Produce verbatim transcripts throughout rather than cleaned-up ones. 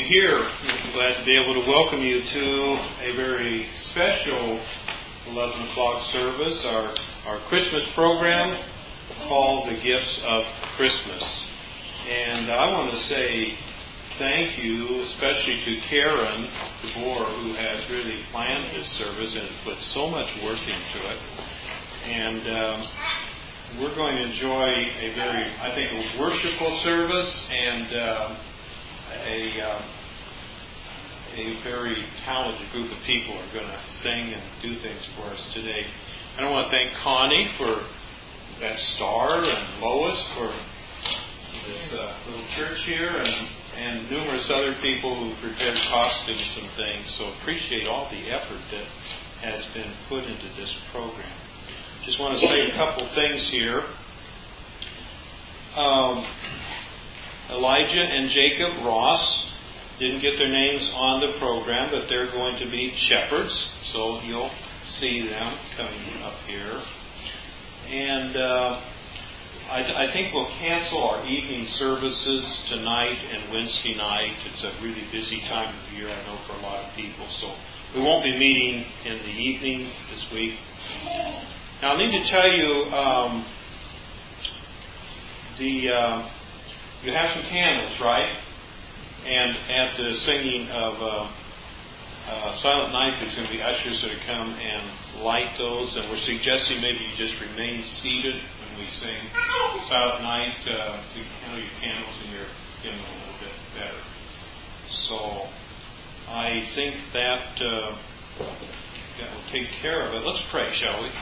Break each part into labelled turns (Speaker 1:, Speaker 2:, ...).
Speaker 1: here. I'm glad to be able to welcome you to a very special eleven o'clock service, our, our Christmas program called The Gifts of Christmas. And I want to say thank you, especially to Karen DeBoer, who has really planned this service and put so much work into it. And um, we're going to enjoy a very, I think, a worshipful service and uh, a um, a very talented group of people are going to sing and do things for us today. And I want to thank Connie for that star and Lois for this uh, little church here and, and numerous other people who prepared costumes and things. So appreciate all the effort that has been put into this program. Just want to say a couple things here. Um, Elijah and Jacob Ross didn't get their names on the program, but they're going to be shepherds, so you'll see them coming up here. And uh, I, I think we'll cancel our evening services tonight and Wednesday night. It's a really busy time of year, I know, for a lot of people, so we won't be meeting in the evening this week. Now, I need to tell you, um, the uh, you have some candles, right? And at the singing of uh, uh, Silent Night, there's going to be ushers that come and light those. And we're suggesting maybe you just remain seated when we sing Silent Night uh, to handle your candles and your hymn a little bit better. So I think that, uh, that will take care of it. Let's pray, shall we?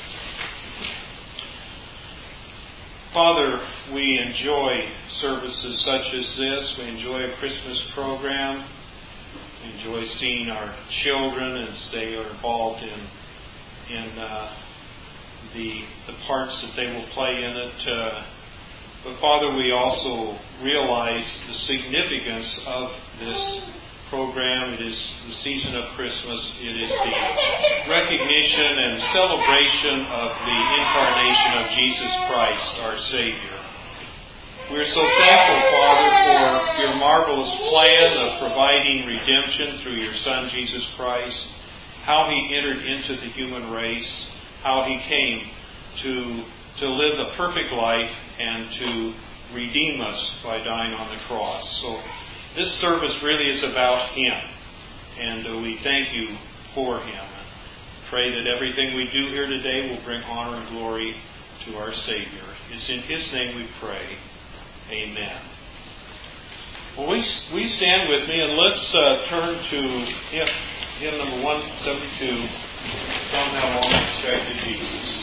Speaker 1: Father, we enjoy services such as this. We enjoy a Christmas program. We enjoy seeing our children as they are involved in in uh, the the parts that they will play in it. Uh, but Father, we also realize the significance of this program. It is the season of Christmas. It is the recognition and celebration of the incarnation of Jesus Christ, our Savior. We're so thankful, Father, for your marvelous plan of providing redemption through your Son, Jesus Christ, how He entered into the human race, how He came to, to live a perfect life and to redeem us by dying on the cross. So this service really is about Him, and uh, we thank you for Him. Pray that everything we do here today will bring honor and glory to our Savior. It's in His name we pray. Amen. Well, we we stand with me, and let's uh, turn to hymn, hymn number one seventy-two, Come Thou Long Expected Jesus.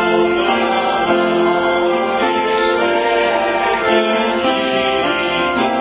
Speaker 2: Thank you.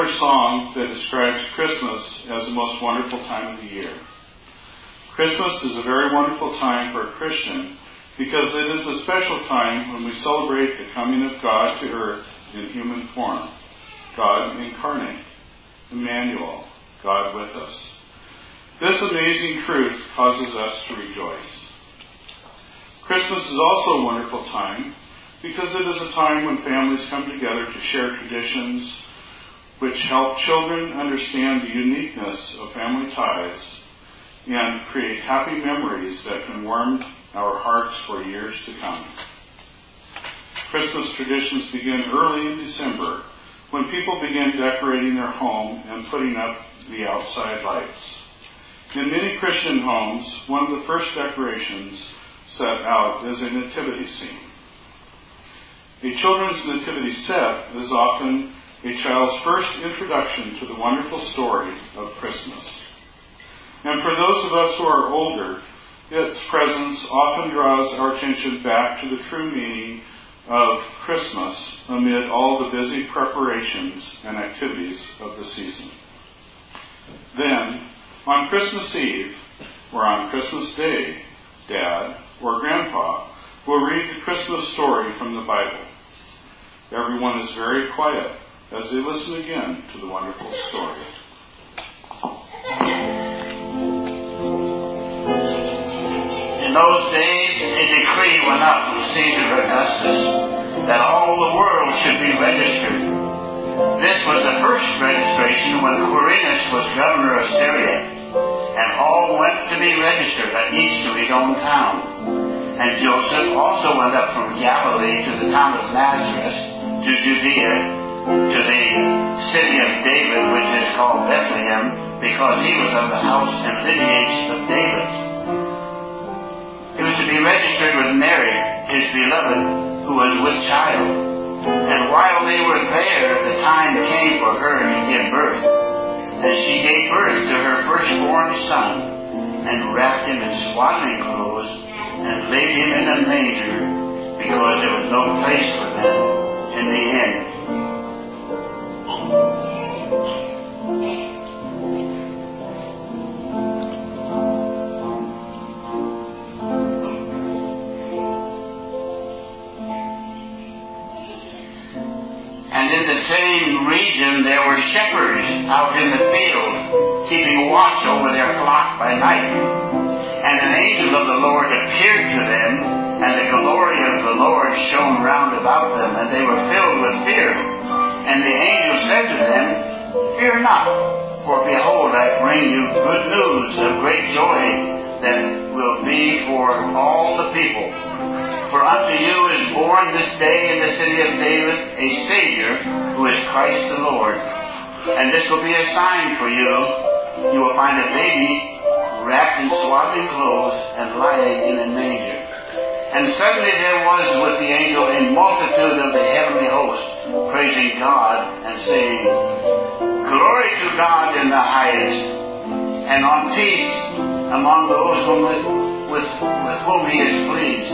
Speaker 2: popular song that describes Christmas as the most wonderful time of the year. Christmas is a very wonderful time for a Christian because it is a special time when we celebrate the coming of God to earth in human form, God incarnate, Emmanuel, God with us. This amazing truth causes us to rejoice. Christmas is also a wonderful time because it is a time when families come together to share traditions which help children understand the uniqueness of family ties and create happy memories that can warm our hearts for years to come. Christmas traditions begin early in December when people begin decorating their home and putting up the outside lights. In many Christian homes, one of the first decorations set out is a nativity scene. A children's nativity set is often a child's first introduction to the wonderful story of Christmas. And for those of us who are older, its presence often draws our attention back to the true meaning of Christmas amid all the busy preparations and activities of the season. Then, on Christmas Eve, or on Christmas Day, Dad or Grandpa will read the Christmas story from the Bible. Everyone is very quiet as they listen again to the wonderful story.
Speaker 3: In those days, a decree went out from Caesar Augustus that all the world should be registered. This was the first registration when Quirinius was governor of Syria, and all went to be registered, each to his own town. And Joseph also went up from Galilee to the town of Nazareth, to Judea, to the city of David, which is called Bethlehem, because he was of the house and lineage of David. He was to be registered with Mary, his beloved, who was with child. And while they were there, the time came for her to give birth. And she gave birth to her firstborn son, and wrapped him in swaddling clothes, and laid him in a manger, because there was no place for them in the inn. And in the same region there were shepherds out in the field, keeping watch over their flock by night. And an angel of the Lord appeared to them, and the glory of the Lord shone round about them, and they were filled with fear. And the angel said to them, Fear not, for behold, I bring you good news of great joy that will be for all the people. For unto you is born this day in the city of David a Savior, who is Christ the Lord. And this will be a sign for you. You will find a baby wrapped in swaddling clothes and lying in a manger. And suddenly there was with the angel a multitude of the heavenly host, praising God and saying, Glory to God in the highest, and on peace among those whom it, with, with whom he is pleased.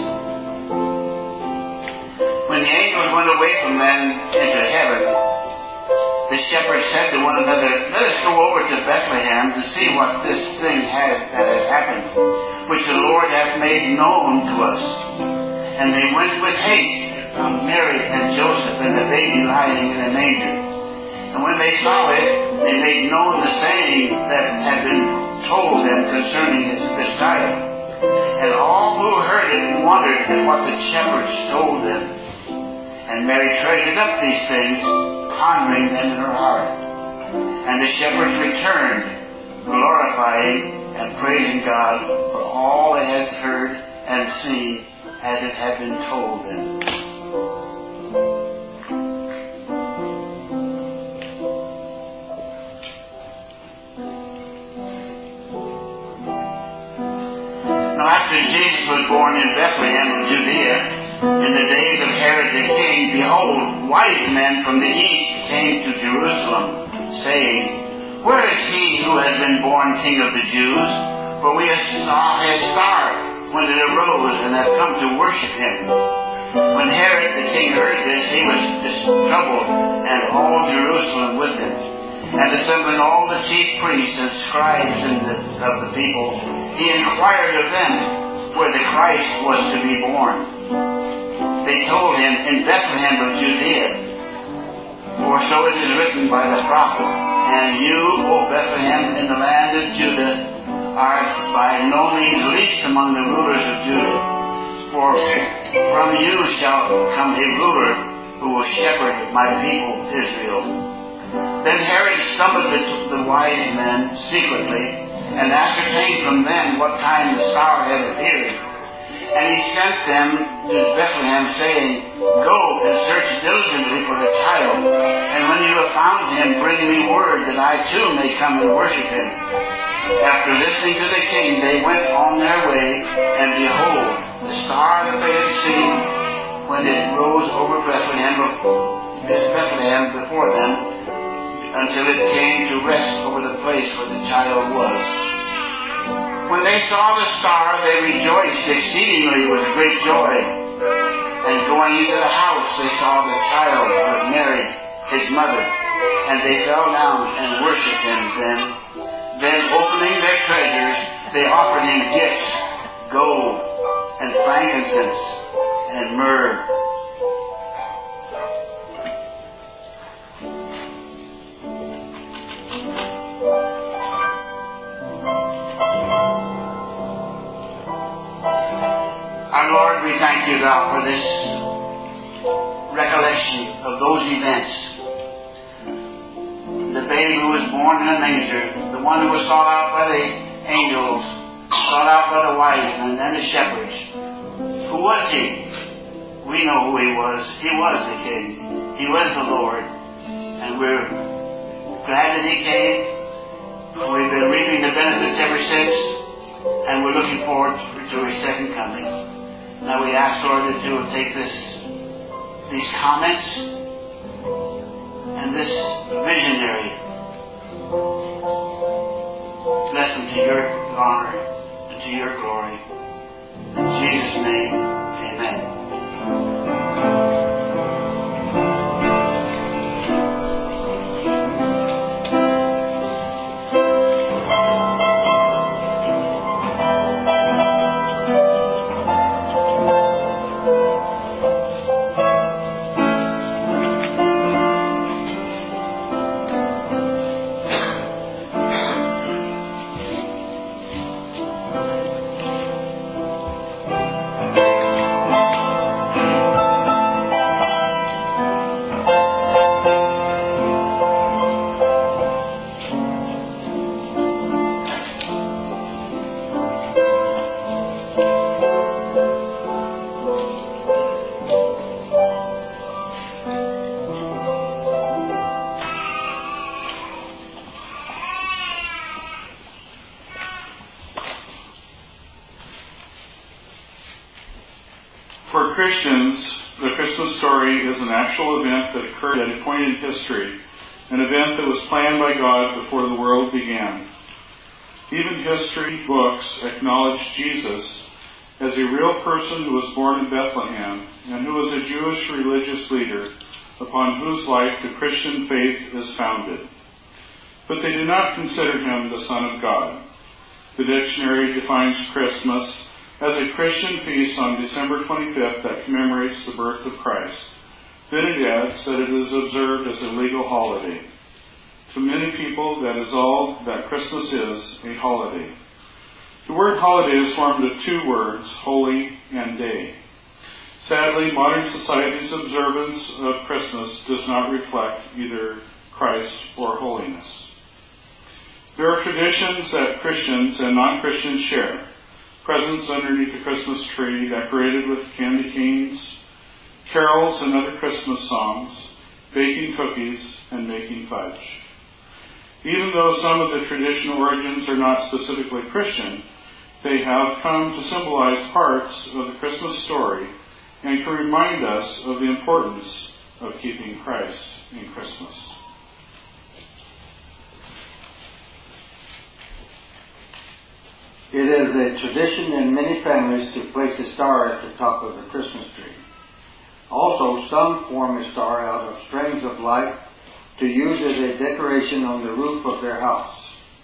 Speaker 3: When the angels went away from them into heaven, the shepherds said to one another, Let us go over to Bethlehem to see what this thing has that has happened, which the Lord hath made known to us. And they went with haste, found Mary and Joseph and the baby lying in a manger. And when they saw it, they made known the saying that had been told them concerning this, this child. And all who heard it wondered at what the shepherds told them. And Mary treasured up these things, pondering them in her heart. And the shepherds returned, glorifying and praising God for all they had heard and seen as it had been told them. Now after Jesus was born in Bethlehem of Judea, in the days of Herod the king, behold, wise men from the east came to Jerusalem, saying, Where is he who has been born King of the Jews? For we saw his star when it arose, and have come to worship him. When Herod the king heard this, he was troubled, and all Jerusalem with him. And assembling all the chief priests and scribes in the, of the people, he inquired of them where the Christ was to be born. They told him, in Bethlehem of Judea, for so it is written by the prophet, and you, O Bethlehem, in the land of Judah, are by no means least among the rulers of Judah, for from you shall come a ruler who will shepherd my people Israel. Then Herod summoned the wise men secretly, and ascertained from them what time the star had appeared. And he sent them to Bethlehem, saying, Go and search diligently for the child, and when you have found him, bring me word that I too may come and worship him. After listening to the king, they went on their way, and behold, the star that they had seen when it rose over Bethlehem, Bethlehem before them, until it came to rest over the place where the child was. When they saw the star, they rejoiced exceedingly with great joy. And going into the house, they saw the child with Mary, his mother, and they fell down and worshipped him. Then, then opening their treasures, they offered him gifts, gold and frankincense and myrrh. Our Lord, we thank you, God, for this recollection of those events. The babe who was born in a manger, the one who was sought out by the angels, sought out by the wise men and the shepherds. Who was he? We know who he was. He was the King. He was the Lord. And we're glad that he came. We've been reaping the benefits ever since. And we're looking forward to his second coming. Now we ask, Lord, that you will take this, these comments and this visionary, bless them to your honor and to your glory. In Jesus' name, amen.
Speaker 2: For Christians, the Christmas story is an actual event that occurred at a point in history, an event that was planned by God before the world began. Even history books acknowledge Jesus as a real person who was born in Bethlehem and who was a Jewish religious leader upon whose life the Christian faith is founded. But they do not consider him the Son of God. The dictionary defines Christmas as a Christian feast on December twenty-fifth that commemorates the birth of Christ. Then it adds that it is observed as a legal holiday. To many people, that is all that Christmas is, a holiday. The word holiday is formed of two words, holy and day. Sadly, modern society's observance of Christmas does not reflect either Christ or holiness. There are traditions that Christians and non-Christians share. Presents underneath the Christmas tree, decorated with candy canes, carols and other Christmas songs, baking cookies, and making fudge. Even though some of the traditional origins are not specifically Christian, they have come to symbolize parts of the Christmas story and can remind us of the importance of keeping Christ in Christmas.
Speaker 4: It is a tradition in many families to place a star at the top of the Christmas tree. Also, some form a star out of strings of light to use as a decoration on the roof of their house.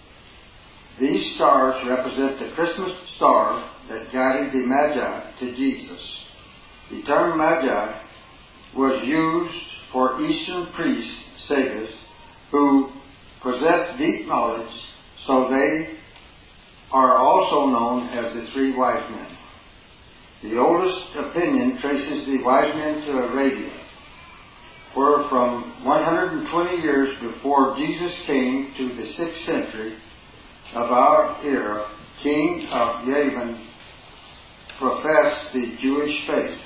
Speaker 4: These stars represent the Christmas star that guided the Magi to Jesus. The term Magi was used for Eastern priests, sages, who possessed deep knowledge, so they are also known as the three wise men. The oldest opinion traces the wise men to Arabia, where from one hundred twenty years before Jesus came to the sixth century of our era, King of Yavin professed the Jewish faith.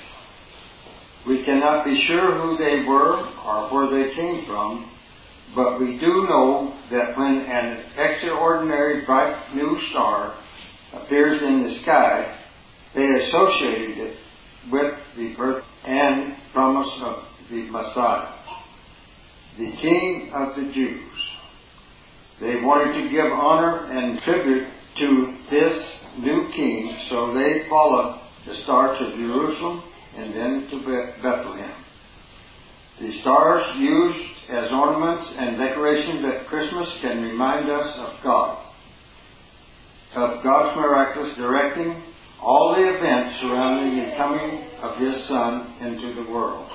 Speaker 4: We cannot be sure who they were or where they came from, but we do know that when an extraordinary bright new star appears in the sky, they associated it with the birth and promise of the Messiah, the King of the Jews. They wanted to give honor and tribute to this new king, so they followed the star to Jerusalem and then to Bethlehem. The stars used as ornaments and decorations at Christmas can remind us of God, of God's miraculous directing all the events surrounding the coming of His Son into the world.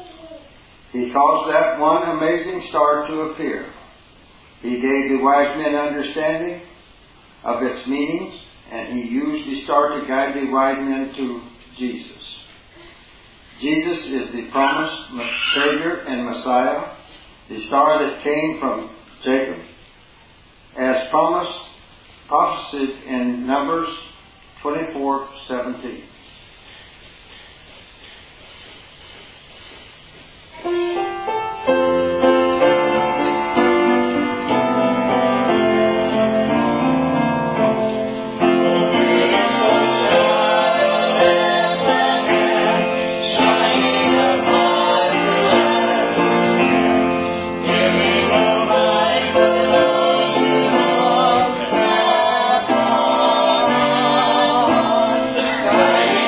Speaker 4: He caused that one amazing star to appear. He gave the wise men understanding of its meanings, and He used the star to guide the wise men to Jesus. Jesus is the promised Savior and Messiah, the star that came from Jacob, as promised, prophesied in Numbers twenty-four seventeen.
Speaker 5: Bye.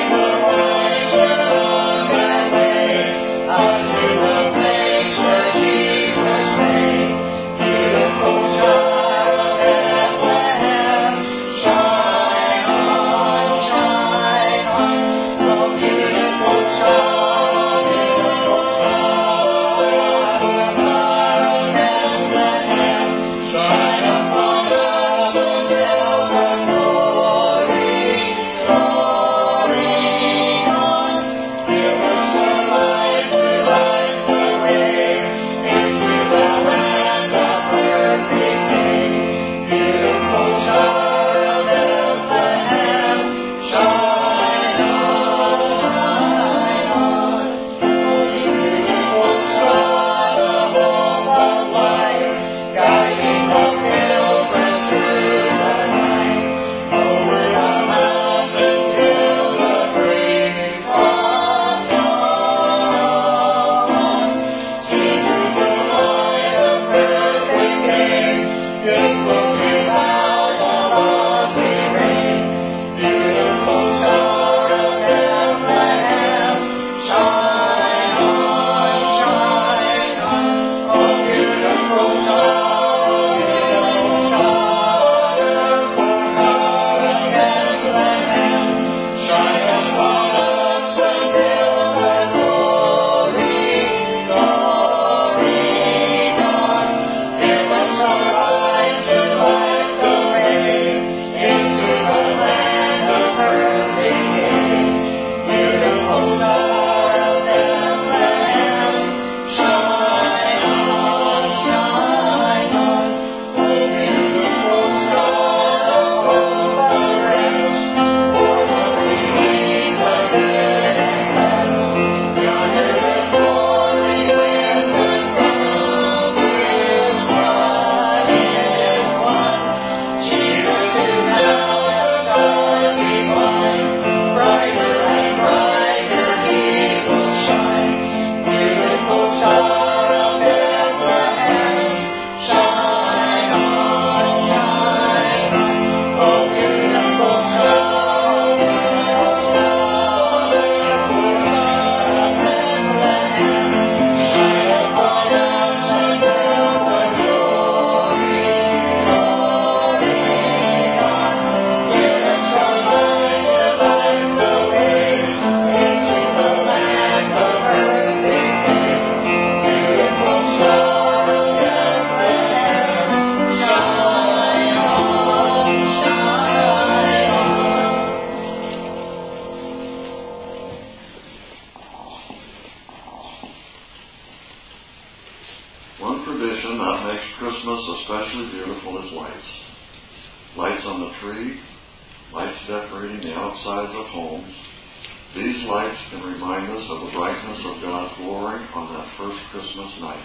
Speaker 5: on the tree, lights decorating the outsides of homes. These lights can remind us of the brightness of God's glory on that first Christmas night.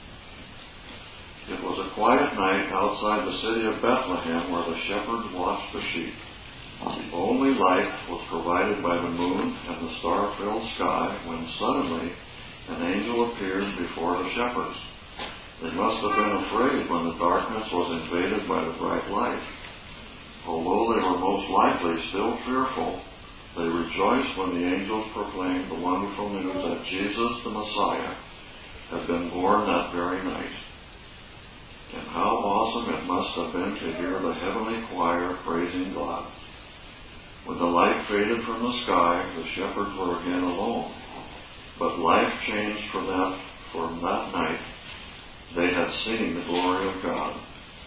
Speaker 5: It was a quiet night outside the city of Bethlehem where the shepherds watched the sheep. The only light was provided by the moon and the star-filled sky when suddenly an angel appeared before the shepherds. They must have been afraid when the darkness was invaded by the bright light. Although they were most likely still fearful, they rejoiced when the angels proclaimed the wonderful news that Jesus, the Messiah, had been born that very night. And how awesome it must have been to hear the heavenly choir praising God. When the light faded from the sky, the shepherds were again alone. But life changed from that, from that night. They had seen the glory of God.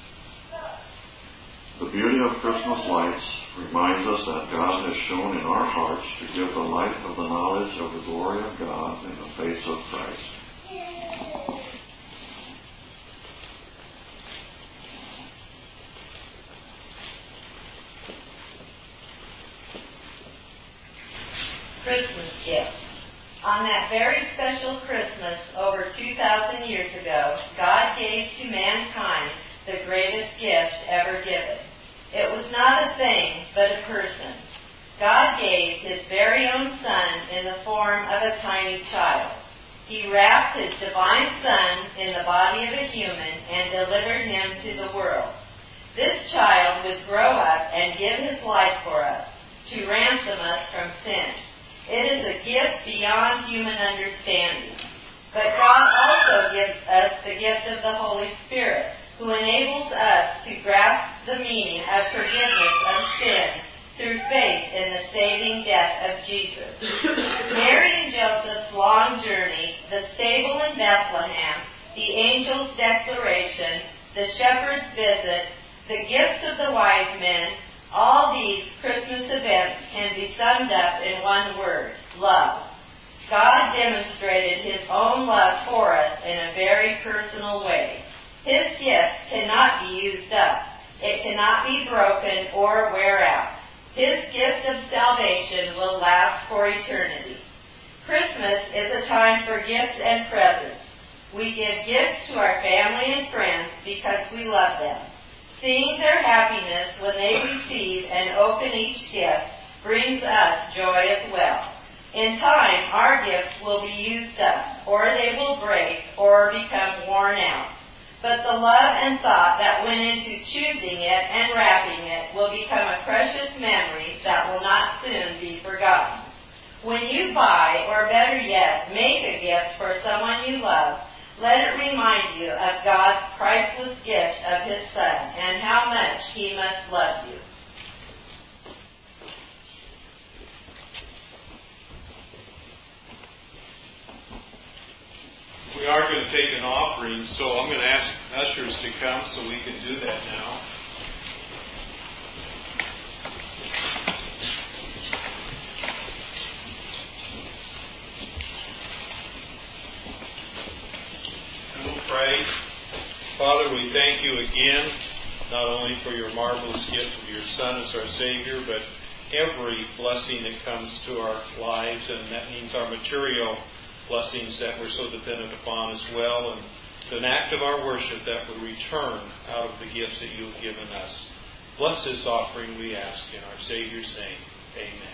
Speaker 5: The beauty of Christmas lights reminds us that God has shown in our hearts to give the light of the knowledge of the glory of God in the face of Christ.
Speaker 6: Christmas gifts. On that very special Christmas over two thousand years ago, God gave to mankind the greatest gift ever given. It was not a thing, but a person. God gave His very own Son in the form of a tiny child. He wrapped His divine Son in the body of a human and delivered Him to the world. This child would grow up and give His life for us, to ransom us from sin. It is a gift beyond human understanding. But God also gives us the gift of the Holy Spirit, who enables us to grasp the meaning of forgiveness of sin through faith in the saving death of Jesus. Mary and Joseph's long journey, the stable in Bethlehem, the angel's declaration, the shepherd's visit, the gifts of the wise men, all these Christmas events can be summed up in one word: love. God demonstrated His own love for us in a very personal way. His gift cannot be used up. It cannot be broken or wear out. His gift of salvation will last for eternity. Christmas is a time for gifts and presents. We give gifts to our family and friends because we love them. Seeing their happiness when they receive and open each gift brings us joy as well. In time, our gifts will be used up, or they will break, or become worn out. But the love and thought that went into choosing it and wrapping it will become a precious memory that will not soon be forgotten. When you buy, or better yet, make a gift for someone you love, let it remind you of God's priceless gift of His Son and how much He must love you.
Speaker 1: We are going to take an offering, so I'm going to ask ushers to come so we can do that now. Pray. Father, we thank you again, not only for your marvelous gift of your Son as our Savior, but every blessing that comes to our lives, and that means our material blessings that we're so dependent upon as well, and it's an act of our worship that we return out of the gifts that you have given us. Bless this offering, we ask, in our Savior's name. Amen.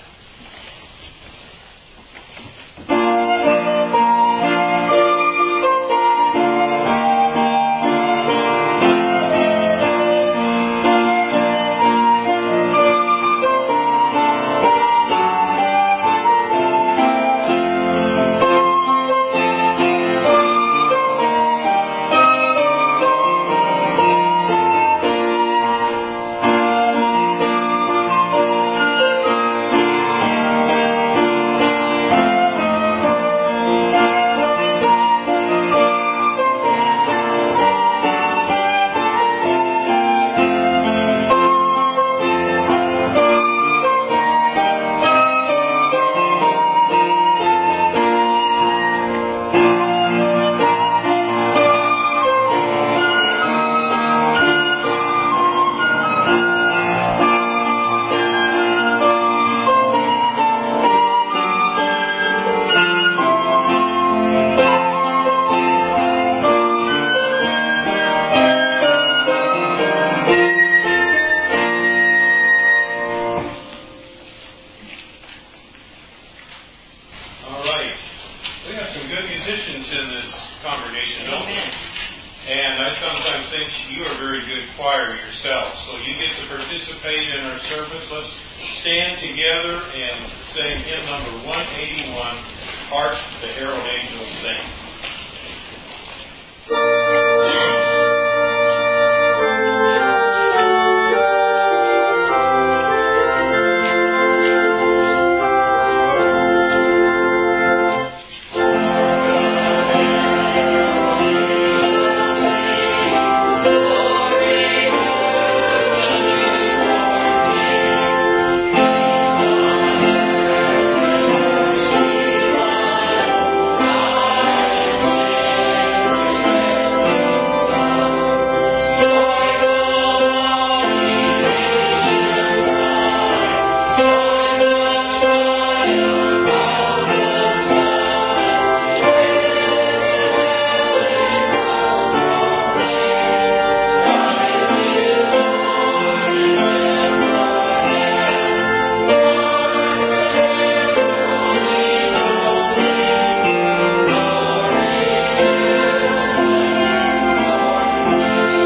Speaker 1: think you are a very good choir yourself, so you get to participate in our service. Let's stand together and sing hymn number one eighty-one, Hark the Herald Angels Sing.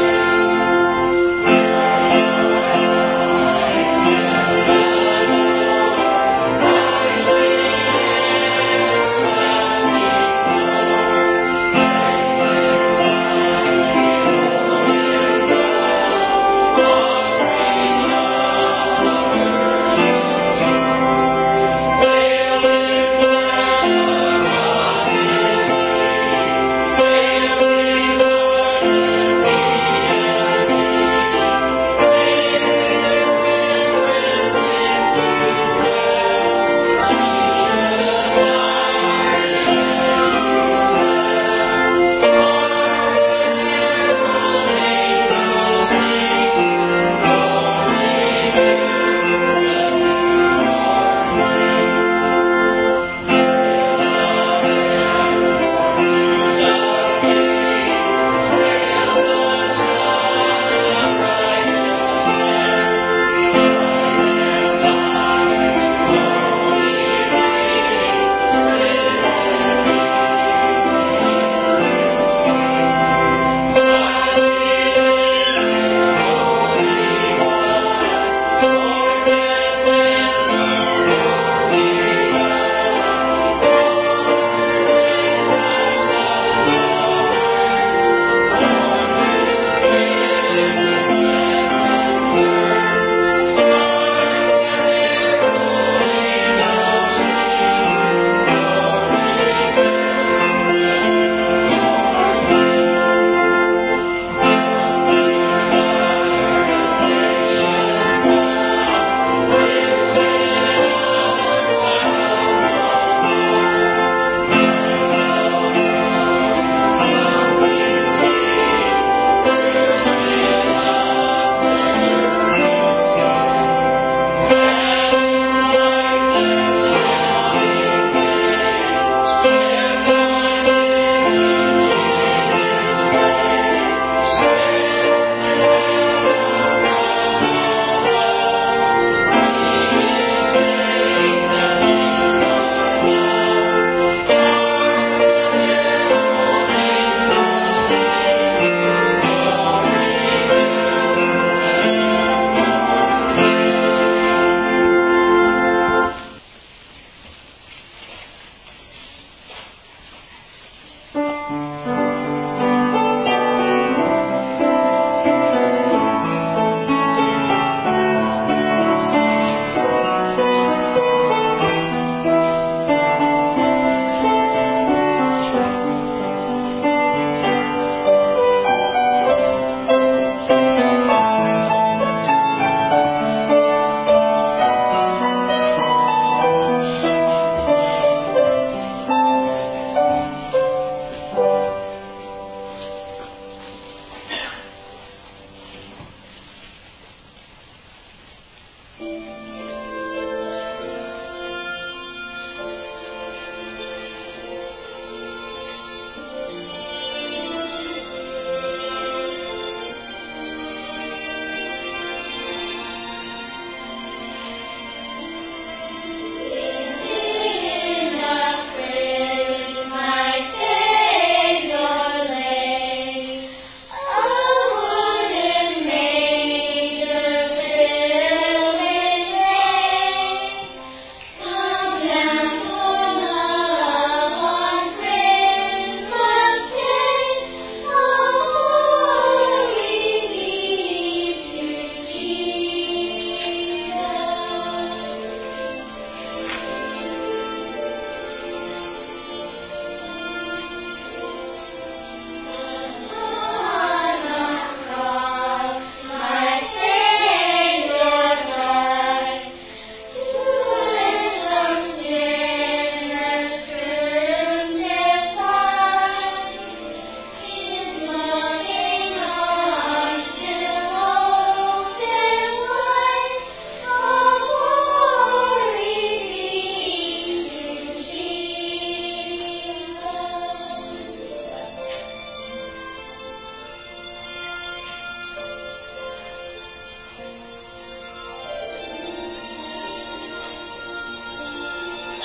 Speaker 7: Thank you.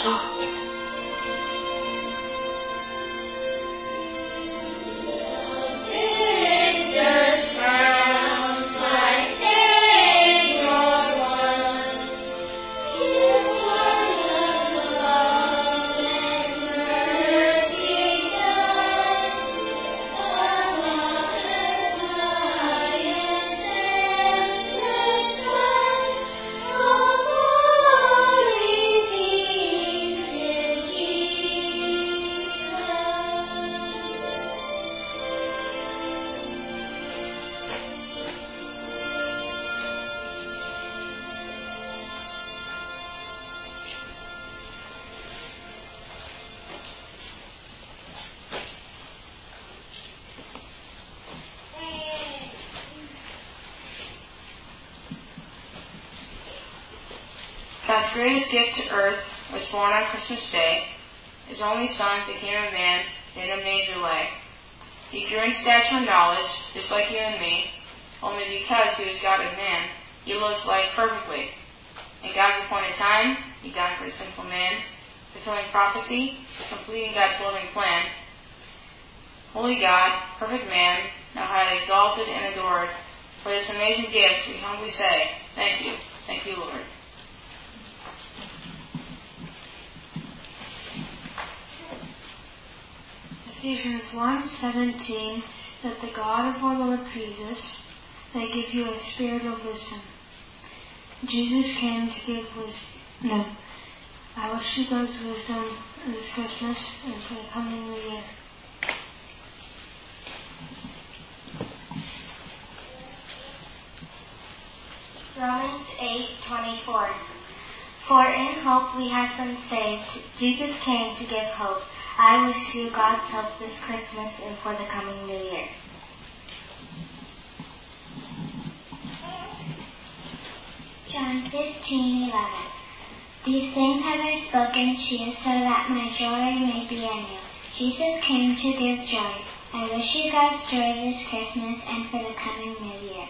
Speaker 7: God's greatest gift to earth was born on Christmas Day. His only Son became a man in a major way. He grew in stature and knowledge, just like you and me. Only because he was God and man, he lived life perfectly. In God's appointed time, he died for a sinful man, fulfilling prophecy, completing God's loving plan. Holy God, perfect man, now highly exalted and adored, for this amazing gift we humbly say, thank you, thank you, Lord.
Speaker 8: Ephesians one seventeen, that the God of our Lord Jesus may give you a spirit of wisdom. Jesus came to give wisdom. No. I wish you God's wisdom this Christmas and for the coming new year.
Speaker 9: Romans eight twenty-four. For in hope we have been saved. Jesus came to give hope. I wish you God's help this Christmas and for the coming new year. John fifteen eleven. These things have I spoken to you so that my joy may be in you. Jesus came to give joy. I wish you God's joy this Christmas and for the coming new year.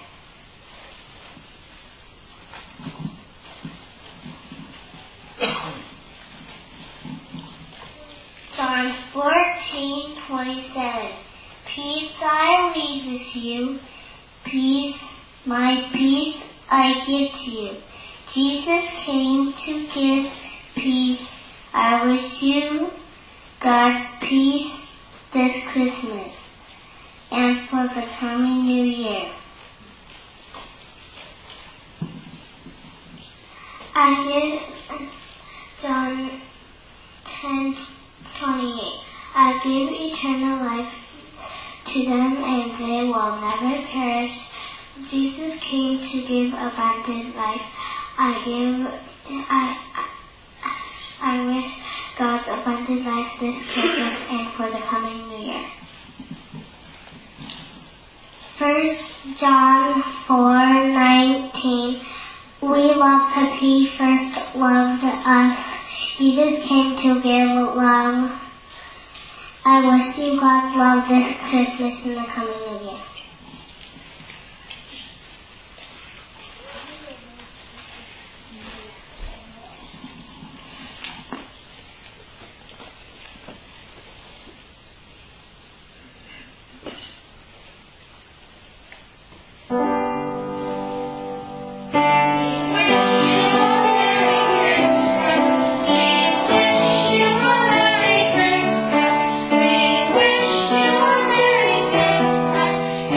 Speaker 9: John fourteen twenty-seven. Peace I leave with you. Peace, my peace I give to you. Jesus came to give peace. I wish you God's peace this Christmas and for the coming new year. I give John ten twenty-eight. I give eternal life to them and they will never perish. Jesus came to give abundant life. I give, I, I wish God's abundant life this Christmas and for the coming new year. First John four nineteen. We love because he first loved us. Jesus came to give love. I wish you God's love this Christmas and the coming new year.
Speaker 10: Merry Christmas.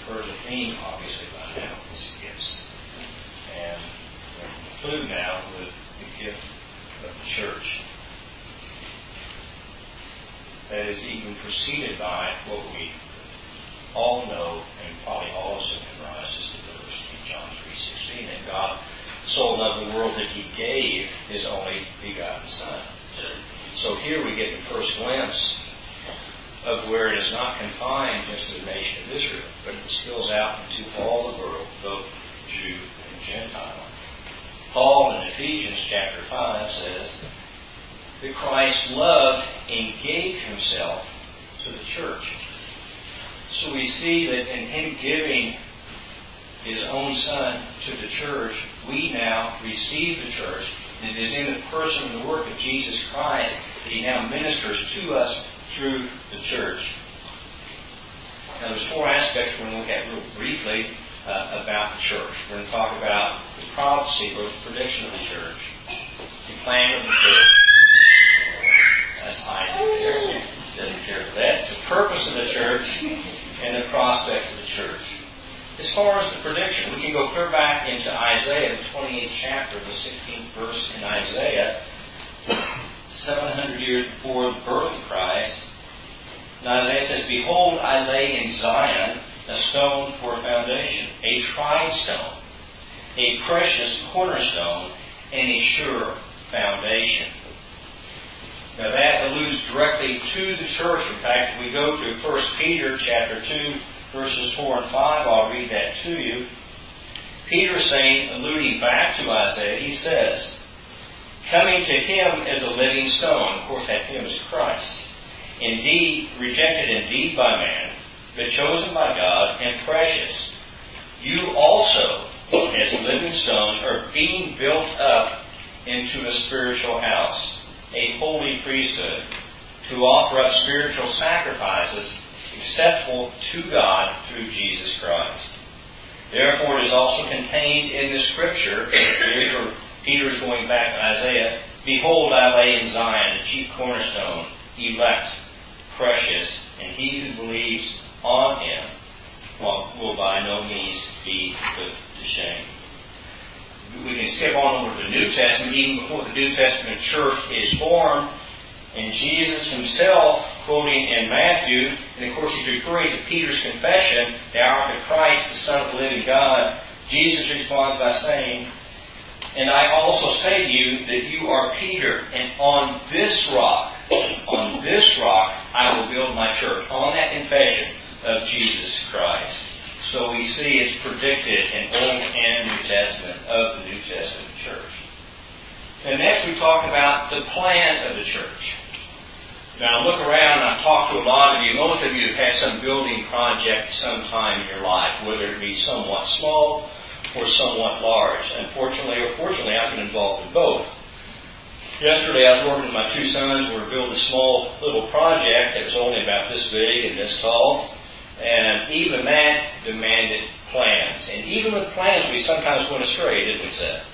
Speaker 10: you've heard the theme, obviously, by now, is gifts. And we'll conclude now with the gift of the church. That is even preceded by what we all know and probably all of us have memorized is the verse in John three sixteen, that God so loved the world that He gave His only begotten Son. So here we get the first glimpse of where it is not confined just to the nation of Israel, but it spills out into all the world, both Jew and Gentile. Paul in Ephesians chapter five says that Christ loved and gave Himself to the church. So we see that in Him giving His own Son to the church, we now receive the church. And it is in the person and the work of Jesus Christ that He now ministers to us through the church. Now there's four aspects we're going to look at real briefly uh, about the church. We're going to talk about the prophecy or the prediction of the church, the plan of the church. That's Isaac there. Doesn't care for that. It's the purpose of the church and the prospect of the church. As far as the prediction, we can go clear back into Isaiah, the twenty-eighth chapter, the sixteenth verse in Isaiah, seven hundred years before the birth of Christ. And Isaiah says, "Behold, I lay in Zion a stone for a foundation, a tried stone, a precious cornerstone, and a sure foundation." Now that alludes directly to the church. In fact, if we go to First Peter chapter two, verses four and five, I'll read that to you. Peter saying, alluding back to Isaiah, he says, "Coming to Him as a living stone," of course that Him is Christ, "indeed, rejected indeed by man, but chosen by God and precious. You also, as living stones, are being built up into a spiritual house, a holy priesthood, to offer up spiritual sacrifices acceptable to God through Jesus Christ. Therefore it is also contained in the Scripture," Peter's going back to Isaiah, "Behold, I lay in Zion a chief cornerstone, elect, precious, and he who believes on Him will by no means be put to shame." We can skip on over to the New Testament, even before the New Testament church is formed. And Jesus Himself, quoting in Matthew, and of course He's referring to Peter's confession, "Thou art the Christ, the Son of the living God," Jesus responds by saying, "And I also say to you that you are Peter, and on this rock, on this rock, I will build my church," on that confession of Jesus Christ. So we see it's predicted in Old and New Testament of the New Testament church. And next we talk about the plan of the church. Now look around, and I've talked to a lot of you. Most of you have had some building project sometime in your life, whether it be somewhat small or somewhat large. Unfortunately or fortunately, I've been involved in both. Yesterday I was working with my two sons. We were building a small little project that was only about this big and this tall. And even that demanded plans. And even with plans, we sometimes went astray, didn't we, Seth?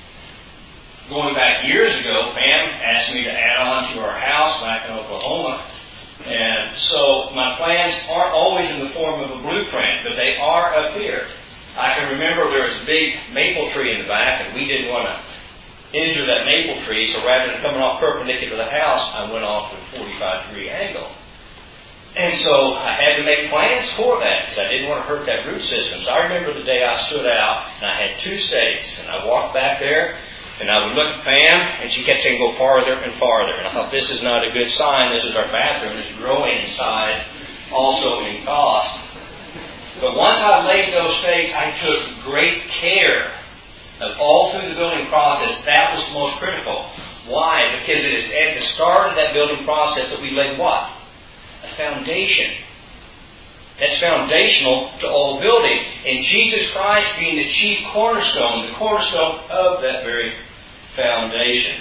Speaker 10: Going back years ago, Pam asked me to add on to our house back in Oklahoma. And so my plans aren't always in the form of a blueprint, but they are up here. I can remember there was a big maple tree in the back, and we didn't want to injure that maple tree, so rather than coming off perpendicular to the house, I went off at a forty-five degree angle. And so I had to make plans for that, because I didn't want to hurt that root system. So I remember the day I stood out, and I had two stakes, and I walked back there, and I would look at Pam, and she kept saying, "Go farther and farther." And I thought, this is not a good sign. This is our bathroom. It's growing in size, also in cost. But once I laid those stakes, I took great care of all through the building process. That was the most critical. Why? Because it is at the start of that building process that we lay what? A foundation. That's foundational to all building. And Jesus Christ being the chief cornerstone, the cornerstone of that very foundation.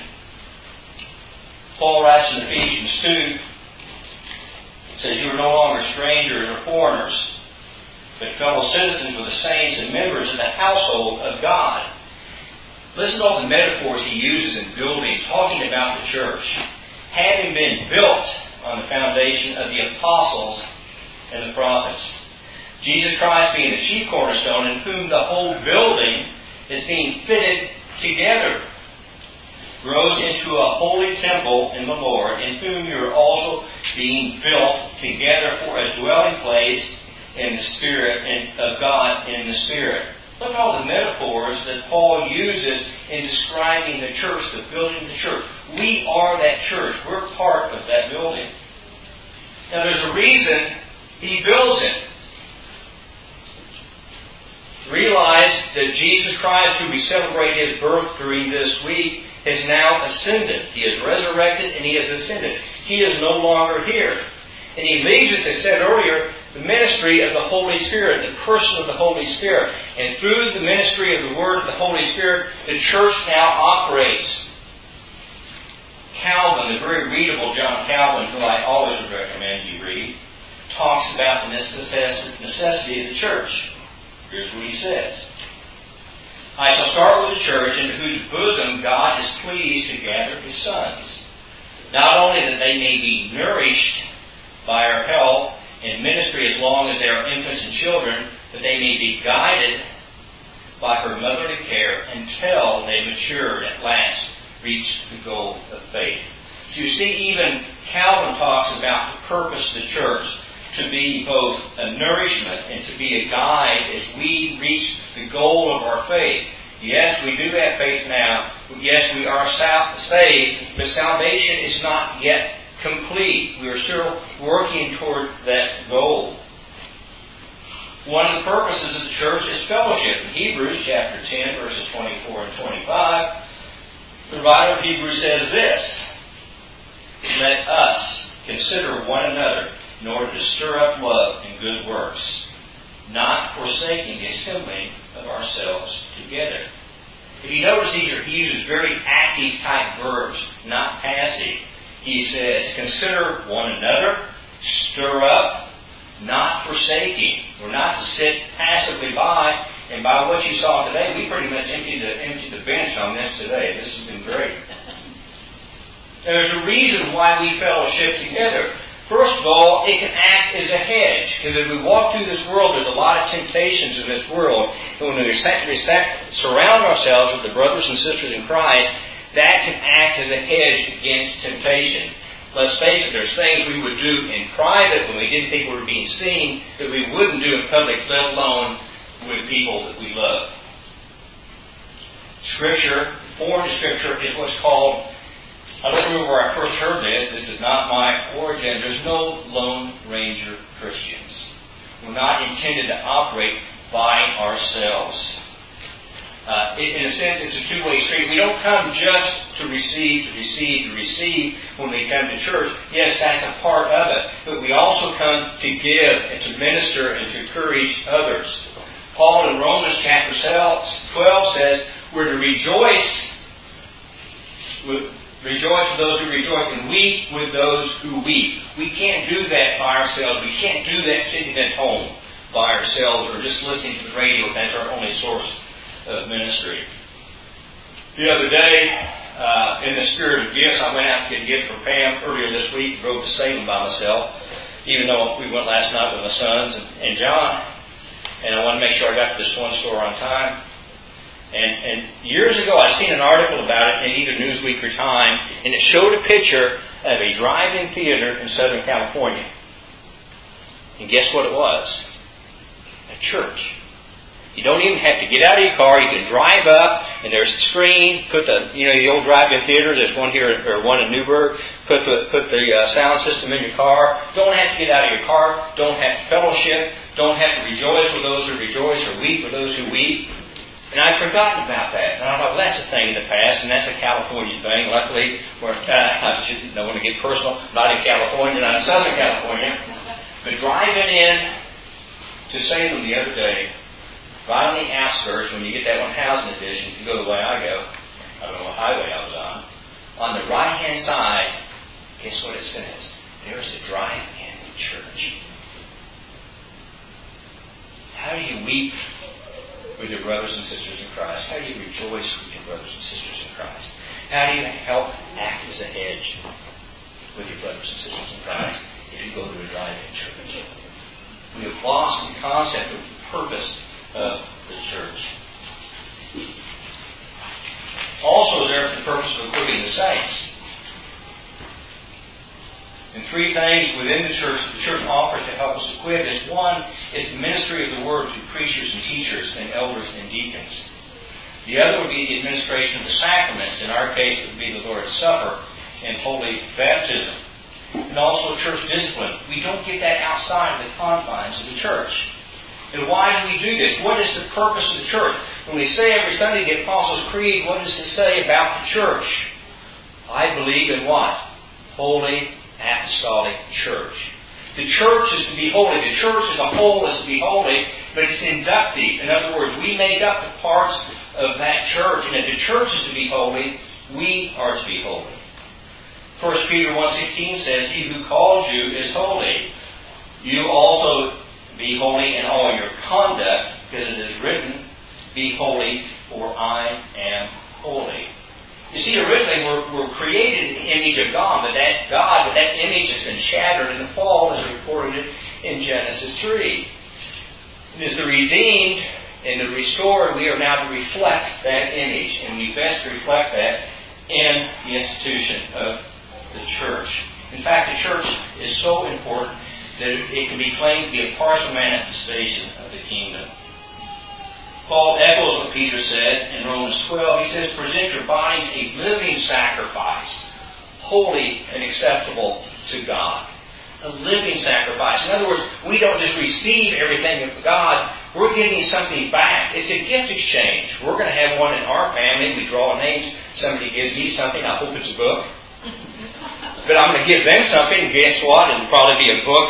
Speaker 10: Paul writes in Ephesians two, says, "You are no longer strangers or foreigners, but fellow citizens with the saints and members of the household of God." Listen to all the metaphors he uses in building, talking about the church. Having been built on the foundation of the apostles and the prophets, Jesus Christ being the chief cornerstone, in whom the whole building is being fitted together, grows into a holy temple in the Lord, in whom you are also being built together for a dwelling place in the Spirit of God in the Spirit. Look at all the metaphors that Paul uses in describing the church, the building of the church. We are that church. We're part of that building. Now there's a reason he builds it. Realize that Jesus Christ, who we celebrate His birth during this week, has now ascended. He is resurrected and He has ascended. He is no longer here. And He leaves us, as I said earlier, the ministry of the Holy Spirit, the person of the Holy Spirit. And through the ministry of the Word of the Holy Spirit, the church now operates. Calvin, the very readable John Calvin, who I always would recommend you read, talks about the necessity of the church. Here's what he says. I shall start with the church, into whose bosom God is pleased to gather His sons. Not only that they may be nourished by our help in ministry as long as they are infants and children, but they may be guided by her motherly care until they mature and at last reach the goal of faith. So you see, even Calvin talks about the purpose of the church, to be both a nourishment and to be a guide as we reach the goal of our faith. Yes, we do have faith now. Yes, we are saved, but salvation is not yet complete. We are still working toward that goal. One of the purposes of the church is fellowship. In Hebrews chapter ten, verses twenty-four and twenty-five, the writer of Hebrews says this: let us consider one another in order to stir up love and good works, not forsaking the assembling of ourselves together. If you notice, these are, he uses very active type verbs, not passive. He says, consider one another, stir up, not forsaking. We're not to sit passively by. And by what you saw today, we pretty much emptied the, emptied the bench on this today. This has been great. There's a reason why we fellowship together. First of all, it can act as a hedge. Because as we walk through this world, there's a lot of temptations in this world. And when we surround ourselves with the brothers and sisters in Christ, that can act as a hedge against temptation. Let's face it, there's things we would do in private when we didn't think we were being seen that we wouldn't do in public, let alone with people that we love. Scripture, foreign to Scripture, is what's called, I don't remember where I first heard this. This is not my origin. There's no Lone Ranger Christians. We're not intended to operate by ourselves. Uh, in a sense, it's a two-way street. We don't come just to receive, to receive, to receive when we come to church. Yes, that's a part of it. But we also come to give and to minister and to encourage others. Paul in Romans chapter twelve says, we're to rejoice with Rejoice with those who rejoice and weep with those who weep. We can't do that by ourselves. We can't do that sitting at home by ourselves or just listening to the radio. That's our only source of ministry. The other day, uh, in the spirit of gifts, I went out to get a gift from Pam earlier this week. Drove to Salem by myself, even though we went last night with my sons and, and John. And I wanted to make sure I got to this one store on time. And, and years ago, I seen an article about it in either Newsweek or Time, and it showed a picture of a drive-in theater in Southern California. And guess what it was? A church. You don't even have to get out of your car. You can drive up, and there's a screen. Put the, you know, the old drive-in theater. There's one here, or one in Newburgh. Put the put the uh, sound system in your car. Don't have to get out of your car. Don't have to fellowship. Don't have to rejoice with those who rejoice or weep with those who weep. And I'd forgotten about that. And I thought, well, that's a thing in the past, and that's a California thing. Luckily, where uh, I just don't want to get personal. Not in California, not in Southern California. But driving in to Salem the other day, right on the outskirts, when you get that one housing edition, if you go the way I go, I don't know what highway I was on, on the right-hand side, guess what it says? There's a drive-in church. How do you weep with your brothers and sisters in Christ? How do you rejoice with your brothers and sisters in Christ? How do you help act as a hedge with your brothers and sisters in Christ if you go to a drive-in church? We have lost the concept of the purpose of the church. Also is there for the purpose of equipping the saints. And three things within the church that the church offers to help us equip is one is the ministry of the word through preachers and teachers and elders and deacons. The other would be the administration of the sacraments. In our case, it would be the Lord's Supper and holy baptism. And also church discipline. We don't get that outside of the confines of the church. And why do we do this? What is the purpose of the church? When we say every Sunday the Apostles' Creed, what does it say about the church? I believe in what? Holy Apostolic Church. The church is to be holy. The church as a whole is to be holy, but it's inductive. In other words, we make up the parts of that church. And if the church is to be holy, we are to be holy. First Peter one sixteen says, He who called you is holy. You also be holy in all your conduct, because it is written, Be holy, for I am holy. You see, originally we're, we're created in the image of God, but that God, but that image has been shattered in the fall, as recorded in Genesis three. And as the redeemed and the restored, we are now to reflect that image, and we best reflect that in the institution of the church. In fact, the church is so important that it can be claimed to be a partial manifestation of the kingdom. Paul echoes what Peter said in Romans twelve. He says, present your bodies a living sacrifice, holy and acceptable to God. A living sacrifice. In other words, we don't just receive everything of God, we're getting something back. It's a gift exchange. We're going to have one in our family. We draw names. Somebody gives me something. I hope it's a book. But I'm going to give them something, and guess what? It'll probably be a book.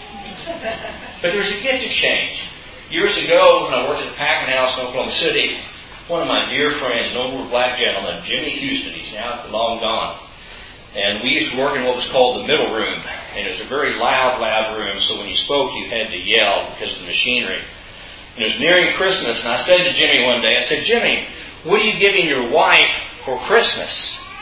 Speaker 10: But there's a gift exchange. Years ago, when I worked at the packing house in Oklahoma City, one of my dear friends, an older black gentleman, Jimmy Houston, he's now long gone, and we used to work in what was called the middle room, and it was a very loud, loud room, so when you spoke, you had to yell because of the machinery. And it was nearing Christmas, and I said to Jimmy one day, I said, Jimmy, what are you giving your wife for Christmas?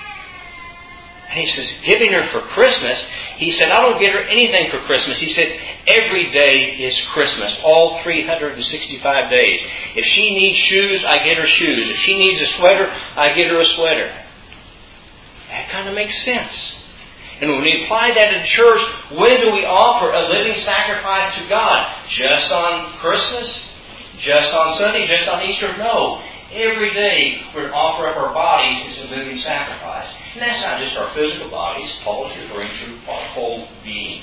Speaker 10: And he says, giving her for Christmas? He said, I don't get her anything for Christmas. He said, every day is Christmas, all three hundred sixty-five days. If she needs shoes, I get her shoes. If she needs a sweater, I get her a sweater. That kind of makes sense. And when we apply that to the church, when do we offer a living sacrifice to God? Just on Christmas? Just on Sunday? Just on Easter? No. Every day we're to offer up our bodies as a living sacrifice. And that's not just our physical bodies. Paul is referring to our whole being.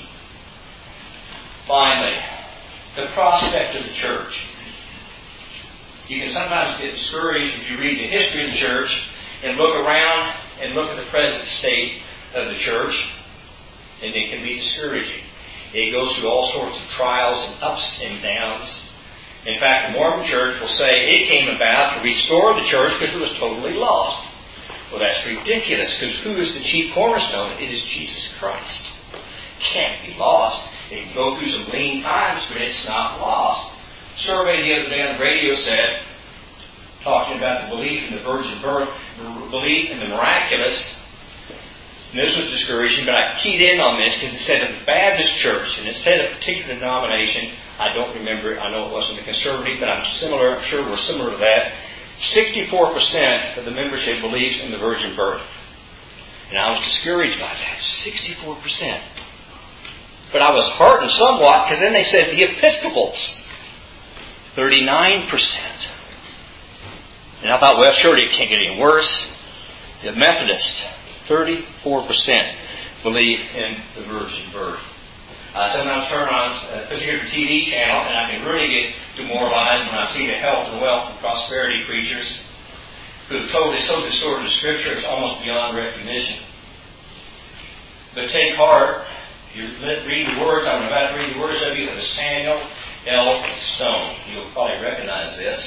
Speaker 10: Finally, the prospect of the church. You can sometimes get discouraged if you read the history of the church and look around and look at the present state of the church, and it can be discouraging. It goes through all sorts of trials and ups and downs. In fact, the Mormon Church will say it came about to restore the church because it was totally lost. Well, that's ridiculous, because who is the chief cornerstone? It is Jesus Christ. It can't be lost. It can go through some lean times, but it's not lost. A survey the other day on the radio said, talking about the belief in the virgin birth, the belief in the miraculous, and this was discouraging, but I keyed in on this because it said of the Baptist church, and it said a particular denomination, I don't remember it, I know it wasn't the conservative, but I'm similar, I'm sure we're similar to that. sixty-four percent of the membership believes in the virgin birth. And I was discouraged by that, sixty-four percent. But I was heartened somewhat, because then they said the Episcopals, thirty-nine percent. And I thought, well, surely it can't get any worse. The Methodists, thirty-four percent believe in the virgin birth. I sometimes turn on a particular T V channel, and I can really get demoralized when I see the health and wealth and prosperity preachers who have totally so distorted the Scripture it's almost beyond recognition. But take heart. You read the words, I'm about to read the words of you of Samuel L. Stone. You'll probably recognize this.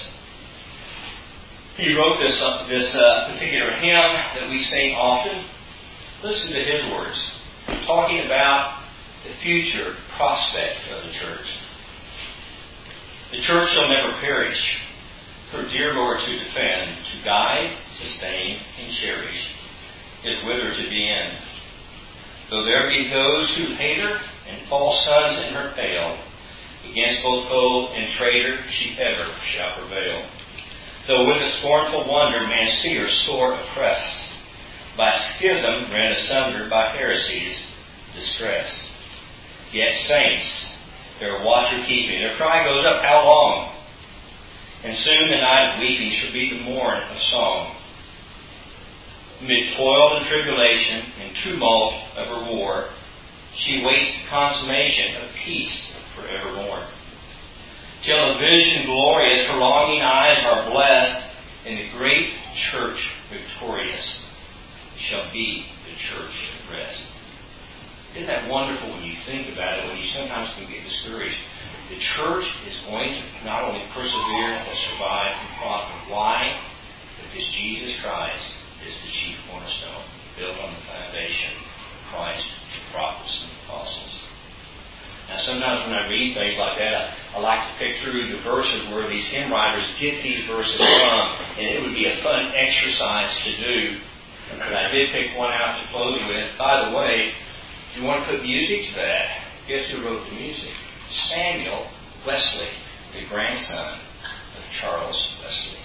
Speaker 10: He wrote this uh, this uh, particular hymn that we sing often. Listen to his words, talking about the future prospect of the church. The church shall never perish, her dear Lord to defend, to guide, sustain, and cherish, is with her to the end. Though there be those who hate her, and false sons in her pale, Against both foe and traitor she ever shall prevail. Though with a scornful wonder man see her sore oppressed, by schism rent asunder, by heresies distressed. Yet saints their watcher keeping, their cry goes up, how long? And soon the night of weeping shall be the morn of song. Mid toil and tribulation and tumult of her war, she waits the consummation of peace forevermore. Till the vision glorious, her longing eyes are blessed, and the great church victorious shall be the church at rest. Isn't that wonderful when you think about it, when you sometimes can get discouraged? The church is going to not only persevere, but survive and prosper. Why? Because Jesus Christ is the chief cornerstone, built on the foundation of Christ, the prophets, and the apostles. Now, sometimes when I read things like that, I, I like to pick through the verses where these hymn writers get these verses from, and it would be a fun exercise to do. But I did pick one out to close with. By the way, if you want to put music to that, guess who wrote the music? Samuel Wesley, the grandson of Charles Wesley.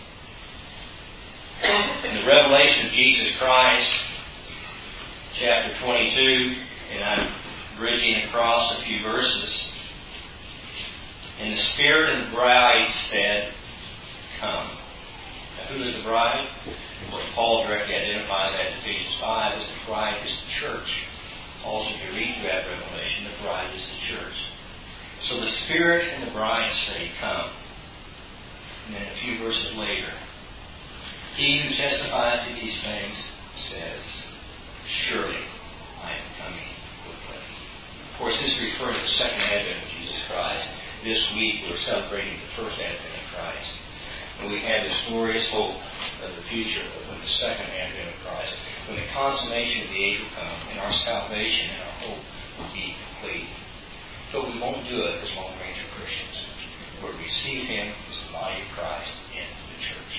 Speaker 10: In the Revelation of Jesus Christ, chapter twenty-two, and I'm bridging across a few verses. And the Spirit and the bride said, come. Now, who is the bride? Well, Paul directly identifies that in Ephesians five as the bride is the church. Also, if you read through that Revelation, the bride is the church. So the Spirit and the bride say, come. And then a few verses later, he who testifies to these things says, surely I am coming quickly. Of course, this is referring to the second advent of Jesus Christ. This week we're celebrating the first advent of Christ. And we have this glorious hope of the future of when the second advent of Christ, when the consummation of the age will come, and our salvation and our hope will be complete. But we won't do it as Lone Ranger Christians. We'll receive Him as the body of Christ in the church.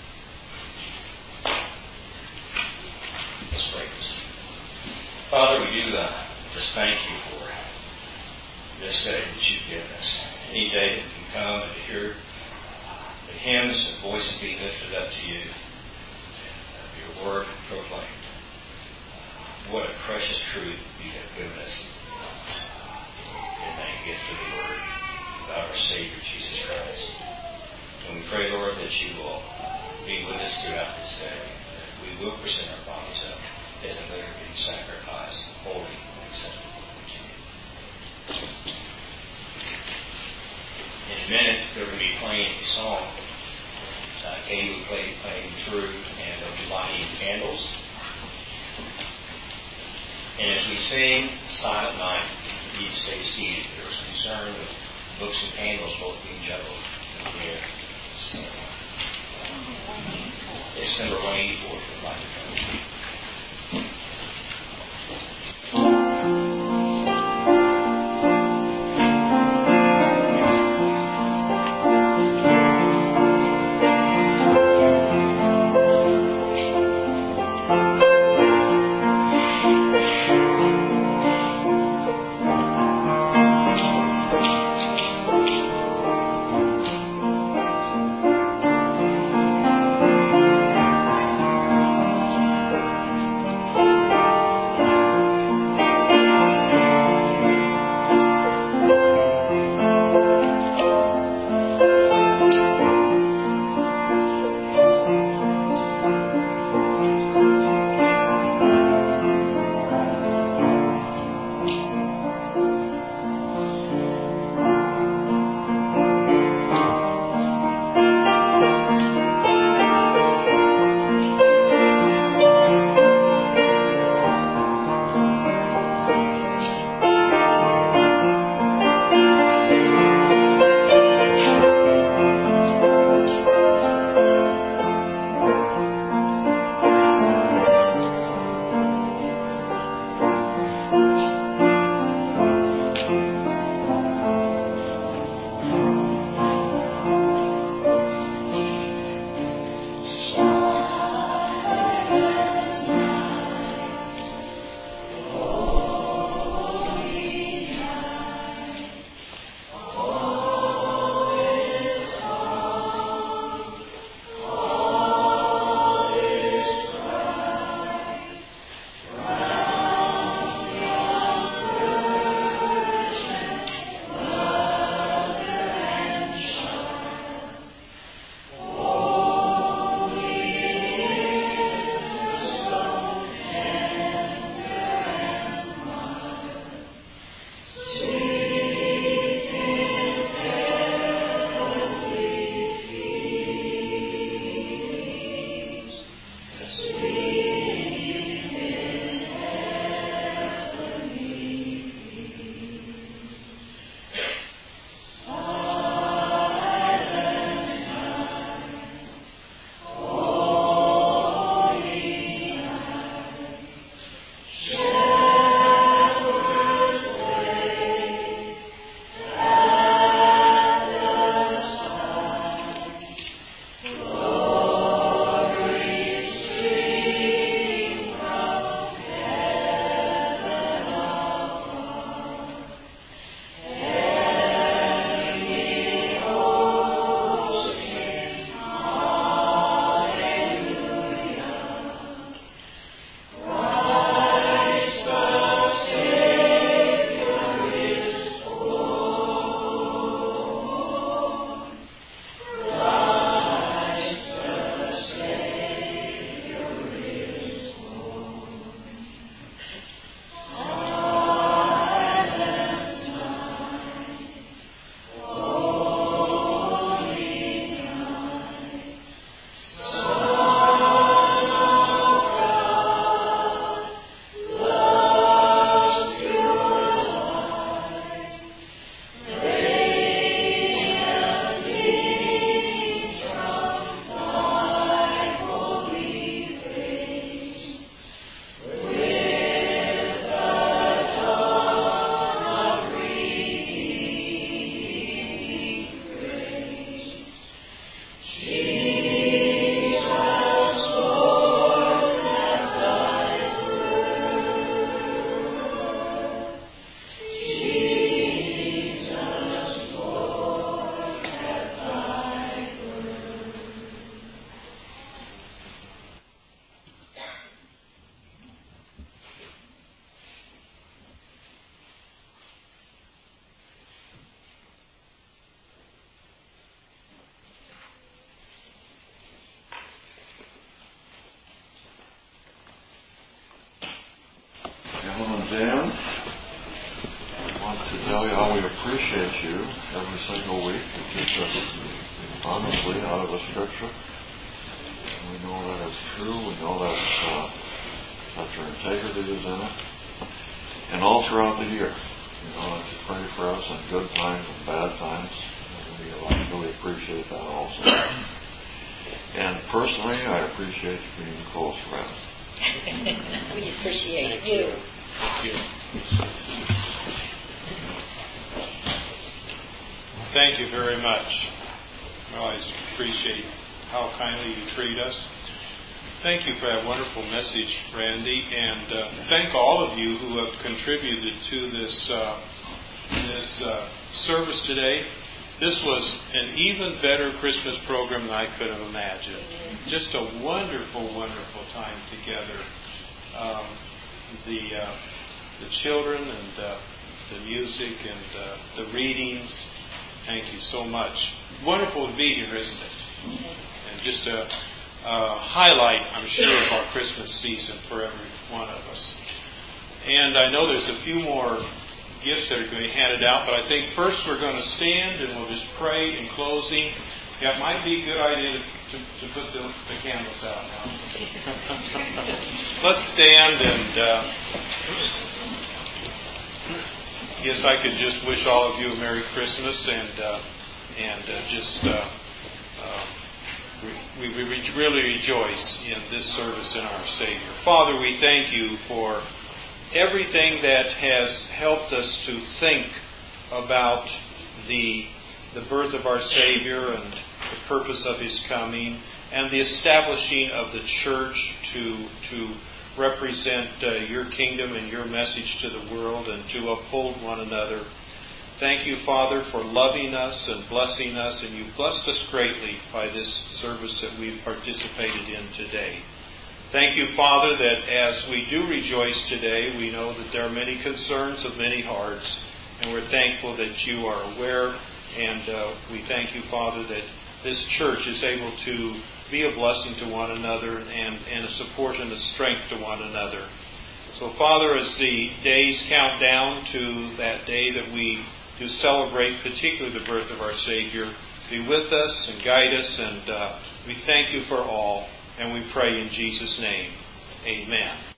Speaker 10: Let's pray this. Father, we do uh, just thank you for this day that you've given us. Any day that we can come and to hear the hymns and voices being lifted up to you, and your word proclaimed. What a precious truth you have given us. And thank you for the word of our Savior, Jesus Christ. And we pray, Lord, that you will be with us throughout this day. That we will present our bodies up as a living sacrifice, holy and acceptable to you. In a minute, they're going to be playing a song. Uh, Kay will play playing through, and they'll be lighting candles. And as we sing Silent Night, you need to stay seated. There was concern with books and candles both being juggled in the air. So, it's number one eighty-four for the light.
Speaker 5: you every single week to teach us honestly out of the Scripture. And we know that it's true. We know that, uh, that your integrity is in it. And all throughout the year, you know, that you pray for us in good times and bad times. And we really appreciate that also. And personally, I appreciate you being a close friend.
Speaker 11: We appreciate
Speaker 1: Thank
Speaker 11: you.
Speaker 1: you. Thank you. Thank you very much. I always appreciate how kindly you treat us. Thank you for that wonderful message, Randy, and uh, thank all of you who have contributed to this uh, this uh, service today. This was an even better Christmas program than I could have imagined. Just a wonderful, wonderful time together. Um, the uh, the children and uh, the music and uh, the readings. Thank you so much. Wonderful to be here, isn't it? And just a, a highlight, I'm sure, of our Christmas season for every one of us. And I know there's a few more gifts that are going to be handed out, but I think first we're going to stand and we'll just pray in closing. Yeah, it might be a good idea to, to put the, the candles out now. Let's stand and uh, yes, I could just wish all of you a Merry Christmas and uh, and uh, just uh, uh, we, we really rejoice in this service in our Savior. Father, we thank you for everything that has helped us to think about the the birth of our Savior and the purpose of His coming and the establishing of the church to to represent uh, your kingdom and your message to the world and to uphold one another. Thank you, Father, for loving us and blessing us, and you've blessed us greatly by this service that we've participated in today. Thank you, Father, that as we do rejoice today, we know that there are many concerns of many hearts, and we're thankful that you are aware, and uh, we thank you, Father, that this church is able to be a blessing to one another and, and a support and a strength to one another. So, Father, as the days count down to that day that we do celebrate, particularly the birth of our Savior, be with us and guide us, and uh, we thank you for all. And we pray in Jesus' name. Amen.